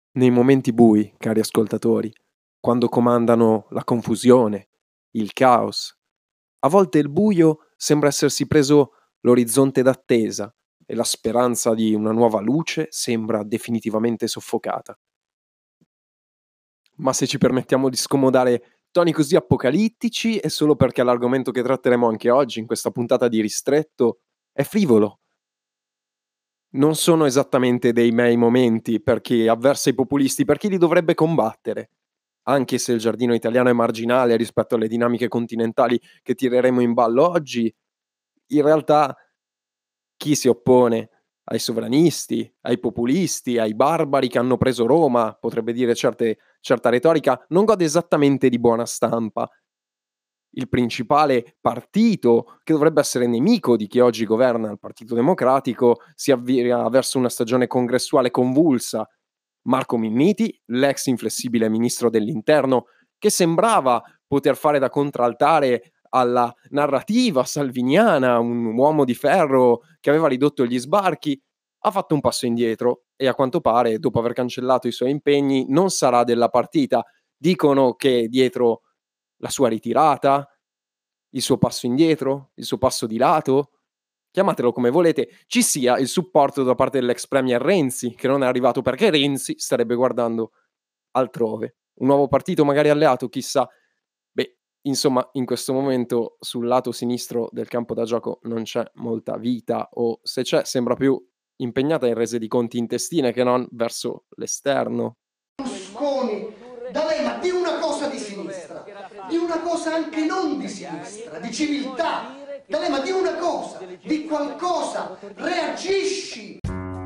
Nei momenti bui, cari ascoltatori, quando comandano la confusione, il caos, a volte il buio sembra essersi preso l'orizzonte d'attesa e la speranza di una nuova luce sembra definitivamente soffocata. Ma se ci permettiamo di scomodare toni così apocalittici è solo perché l'argomento che tratteremo anche oggi in questa puntata di Ristretto è frivolo. Non sono esattamente dei miei momenti per chi avversa i populisti, per chi li dovrebbe combattere. Anche se il giardino italiano è marginale rispetto alle dinamiche continentali che tireremo in ballo oggi, in realtà chi si oppone ai sovranisti, ai populisti, ai barbari che hanno preso Roma, potrebbe dire certa retorica, non gode esattamente di buona stampa. Il principale partito, che dovrebbe essere nemico di chi oggi governa, il Partito Democratico, si avvia verso una stagione congressuale convulsa. Marco Minniti, l'ex inflessibile ministro dell'Interno, che sembrava poter fare da contraltare alla narrativa salviniana, un uomo di ferro che aveva ridotto gli sbarchi, ha fatto un passo indietro e a quanto pare, dopo aver cancellato i suoi impegni, non sarà della partita. Dicono che dietro la sua ritirata, il suo passo indietro, il suo passo di lato, chiamatelo come volete, ci sia il supporto da parte dell'ex premier Renzi, che non è arrivato perché Renzi starebbe guardando altrove. Un nuovo partito magari alleato, chissà. Beh, insomma, in questo momento sul lato sinistro del campo da gioco non c'è molta vita, o se c'è sembra più impegnata in rese di conti intestine che non verso l'esterno. Berlusconi, D'Alema, di una cosa di sinistra, di una cosa anche non di sinistra, di civiltà. D'Alema, di una cosa, di qualcosa, reagisci.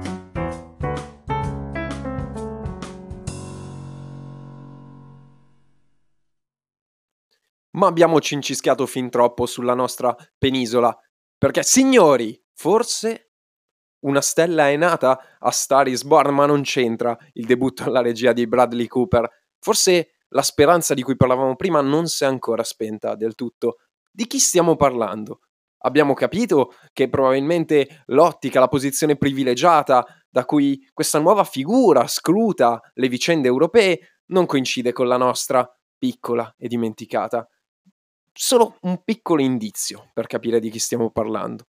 Ma abbiamo cincischiato fin troppo sulla nostra penisola, perché signori, forse una stella è nata a Star is Born, ma non c'entra il debutto alla regia di Bradley Cooper. Forse la speranza di cui parlavamo prima non si è ancora spenta del tutto. Di chi stiamo parlando? Abbiamo capito che probabilmente l'ottica, la posizione privilegiata da cui questa nuova figura scruta le vicende europee non coincide con la nostra, piccola e dimenticata. Solo un piccolo indizio per capire di chi stiamo parlando.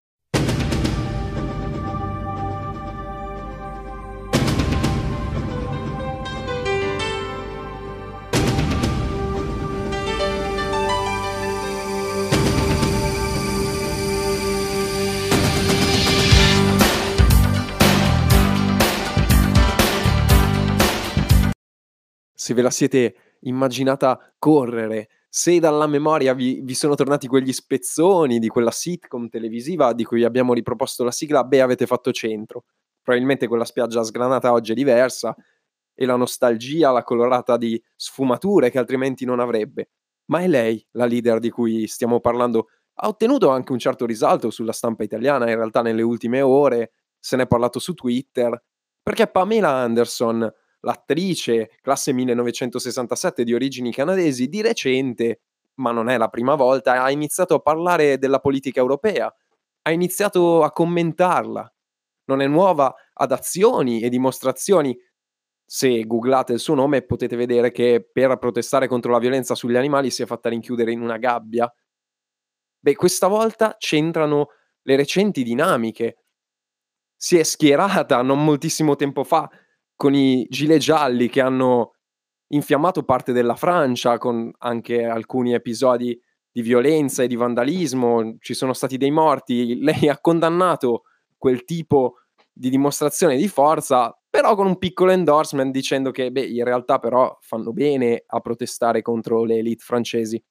Se ve la siete immaginata correre, se dalla memoria vi sono tornati quegli spezzoni di quella sitcom televisiva di cui abbiamo riproposto la sigla, beh, avete fatto centro. Probabilmente quella spiaggia sgranata oggi è diversa e la nostalgia l'ha colorata di sfumature che altrimenti non avrebbe. Ma è lei la leader di cui stiamo parlando. Ha ottenuto anche un certo risalto sulla stampa italiana, in realtà nelle ultime ore, se n'è parlato su Twitter, perché Pamela Anderson, l'attrice classe 1967 di origini canadesi, di recente, ma non è la prima volta, ha iniziato a parlare della politica europea, ha iniziato a commentarla. Non è nuova ad azioni e dimostrazioni. Se googlate il suo nome potete vedere che per protestare contro la violenza sugli animali si è fatta rinchiudere in una gabbia. Beh, questa volta c'entrano le recenti dinamiche. Si è schierata non moltissimo tempo fa con i gilet gialli che hanno infiammato parte della Francia, con anche alcuni episodi di violenza e di vandalismo, ci sono stati dei morti. Lei ha condannato quel tipo di dimostrazione di forza, però con un piccolo endorsement dicendo che, beh, in realtà però fanno bene a protestare contro le élite francesi.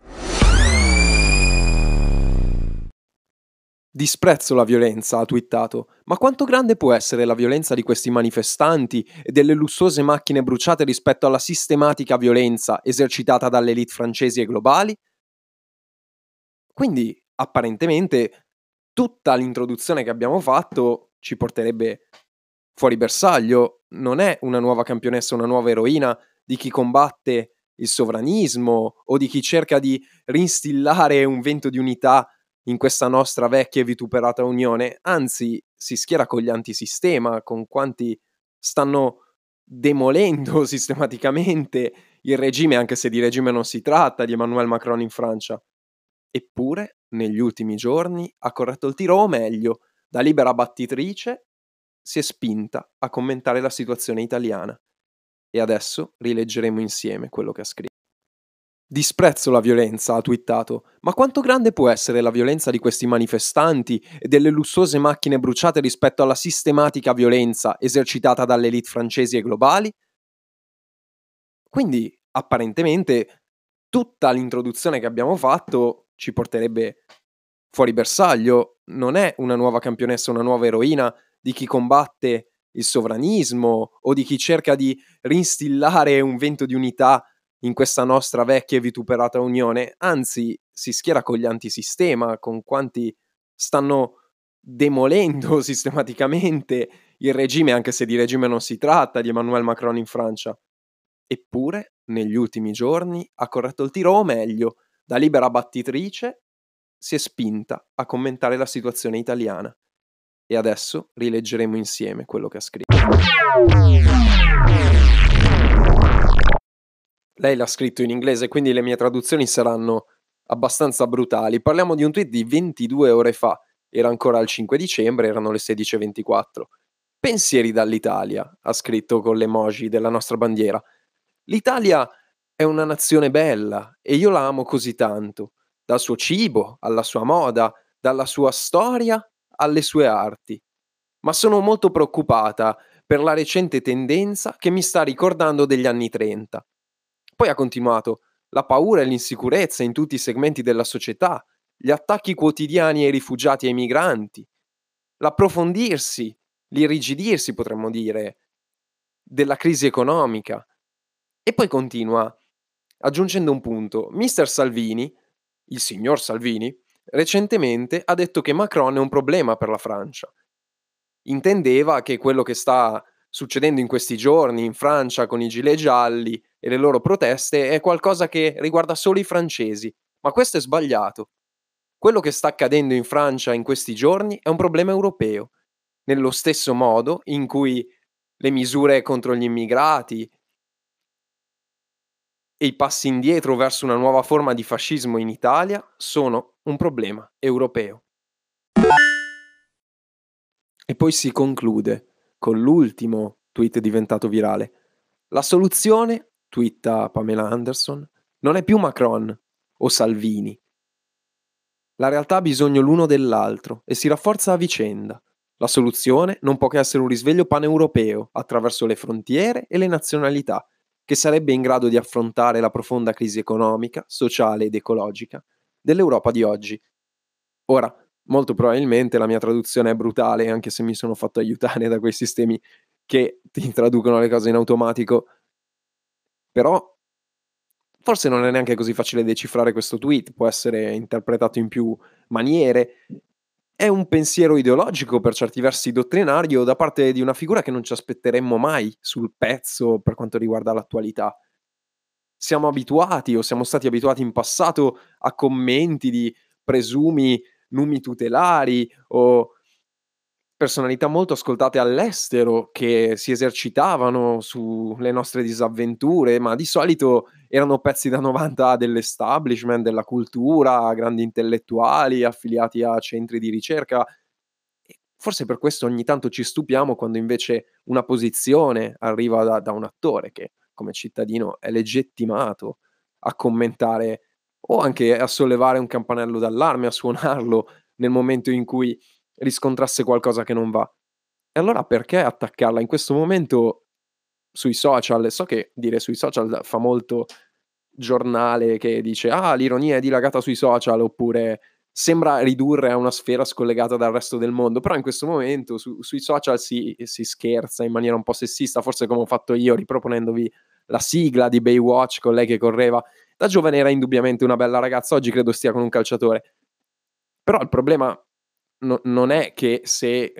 Disprezzo la violenza, ha twittato, ma quanto grande può essere la violenza di questi manifestanti e delle lussuose macchine bruciate rispetto alla sistematica violenza esercitata dalle élite francesi e globali? Quindi, apparentemente, tutta l'introduzione che abbiamo fatto ci porterebbe fuori bersaglio. Non è una nuova campionessa, una nuova eroina di chi combatte il sovranismo o di chi cerca di rinstillare un vento di unità in questa nostra vecchia e vituperata unione, anzi si schiera con gli antisistema, con quanti stanno demolendo sistematicamente il regime, anche se di regime non si tratta, di Emmanuel Macron in Francia. Eppure, negli ultimi giorni ha corretto il tiro, o meglio, da libera battitrice si è spinta a commentare la situazione italiana. E adesso rileggeremo insieme quello che ha scritto. Disprezzo la violenza, ha twittato, ma quanto grande può essere la violenza di questi manifestanti e delle lussuose macchine bruciate rispetto alla sistematica violenza esercitata dalle elite francesi e globali? Quindi, apparentemente, tutta l'introduzione che abbiamo fatto ci porterebbe fuori bersaglio. Non è una nuova campionessa, una nuova eroina di chi combatte il sovranismo o di chi cerca di rinstillare un vento di unità in questa nostra vecchia e vituperata Unione, anzi si schiera con gli antisistema, con quanti stanno demolendo sistematicamente il regime, anche se di regime non si tratta, di Emmanuel Macron in Francia. Eppure, negli ultimi giorni ha corretto il tiro, o meglio, da libera battitrice si è spinta a commentare la situazione italiana. E adesso rileggeremo insieme quello che ha scritto. Lei l'ha scritto in inglese, quindi le mie traduzioni saranno abbastanza brutali. Parliamo di un tweet di 22 ore fa. Era ancora il 5 dicembre, erano le 16:24. Pensieri dall'Italia, ha scritto con l'emoji della nostra bandiera. L'Italia è una nazione bella e io la amo così tanto, dal suo cibo alla sua moda, dalla sua storia alle sue arti. Ma sono molto preoccupata per la recente tendenza che mi sta ricordando degli anni 30. Poi ha continuato: la paura e l'insicurezza in tutti i segmenti della società, gli attacchi quotidiani ai rifugiati e ai migranti, l'approfondirsi, l'irrigidirsi, potremmo dire, della crisi economica. E poi continua, aggiungendo un punto: Mister Salvini, il signor Salvini, recentemente ha detto che Macron è un problema per la Francia. Intendeva che quello che sta succedendo in questi giorni in Francia con i gilet gialli e le loro proteste è qualcosa che riguarda solo i francesi, ma questo è sbagliato. Quello che sta accadendo in Francia in questi giorni è un problema europeo, nello stesso modo in cui le misure contro gli immigrati e i passi indietro verso una nuova forma di fascismo in Italia sono un problema europeo. E poi si conclude con l'ultimo tweet diventato virale. La soluzione, twitta Pamela Anderson, non è più Macron o Salvini. La realtà ha bisogno l'uno dell'altro e si rafforza a vicenda. La soluzione non può che essere un risveglio paneuropeo attraverso le frontiere e le nazionalità, che sarebbe in grado di affrontare la profonda crisi economica, sociale ed ecologica dell'Europa di oggi. Ora, molto probabilmente la mia traduzione è brutale, anche se mi sono fatto aiutare da quei sistemi che ti traducono le cose in automatico, però forse non è neanche così facile decifrare questo tweet, può essere interpretato in più maniere. È un pensiero ideologico, per certi versi dottrinario, da parte di una figura che non ci aspetteremmo mai sul pezzo per quanto riguarda l'attualità. Siamo abituati o siamo stati abituati in passato a commenti di presumi numi tutelari o personalità molto ascoltate all'estero che si esercitavano sulle nostre disavventure, ma di solito erano pezzi da 90 dell'establishment, della cultura, grandi intellettuali affiliati a centri di ricerca. E forse per questo ogni tanto ci stupiamo quando invece una posizione arriva da un attore che, come cittadino, è legittimato a commentare o anche a sollevare un campanello d'allarme, a suonarlo nel momento in cui riscontrasse qualcosa che non va. E allora perché attaccarla in questo momento sui social? So che dire sui social fa molto giornale che dice: "Ah, l'ironia è dilagata sui social", oppure sembra ridurre a una sfera scollegata dal resto del mondo, però in questo momento sui social si scherza in maniera un po' sessista, forse come ho fatto io riproponendovi la sigla di Baywatch con lei che correva. Da giovane era indubbiamente una bella ragazza, oggi credo stia con un calciatore. Però il problema non è che se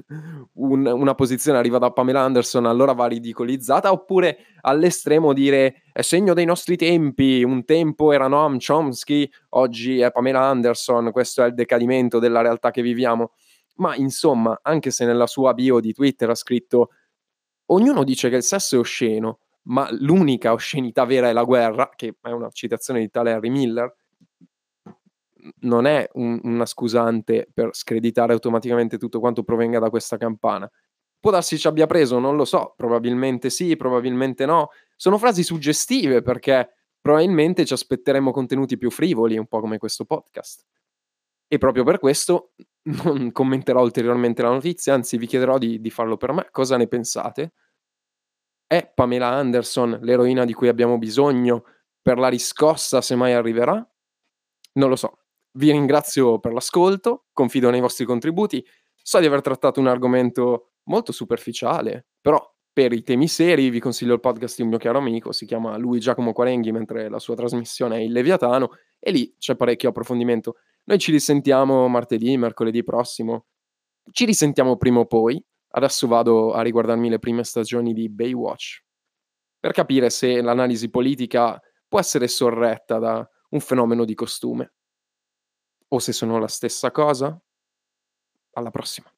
una posizione arriva da Pamela Anderson allora va ridicolizzata, oppure all'estremo dire: "È segno dei nostri tempi, un tempo era Noam Chomsky, oggi è Pamela Anderson, questo è il decadimento della realtà che viviamo". Ma insomma, anche se nella sua bio di Twitter ha scritto ognuno dice che il sesso è osceno, ma l'unica oscenità vera è la guerra, che è una citazione di tale Henry Miller, non è una scusante per screditare automaticamente tutto quanto provenga da questa campana. Può darsi ci abbia preso, non lo so, probabilmente sì, probabilmente no. Sono frasi suggestive perché probabilmente ci aspetteremo contenuti più frivoli, un po' come questo podcast. E proprio per questo non commenterò ulteriormente la notizia, anzi vi chiederò di farlo per me. Cosa ne pensate? È Pamela Anderson l'eroina di cui abbiamo bisogno per la riscossa, se mai arriverà? Non lo so. Vi ringrazio per l'ascolto, confido nei vostri contributi. So di aver trattato un argomento molto superficiale, però per i temi seri vi consiglio il podcast di un mio caro amico, si chiama Lui Giacomo Quarenghi, mentre la sua trasmissione è Il Leviatano, e lì c'è parecchio approfondimento. Noi ci risentiamo martedì, mercoledì prossimo. Ci risentiamo prima o poi. Adesso vado a riguardarmi le prime stagioni di Baywatch, per capire se l'analisi politica può essere sorretta da un fenomeno di costume, o se sono la stessa cosa. Alla prossima.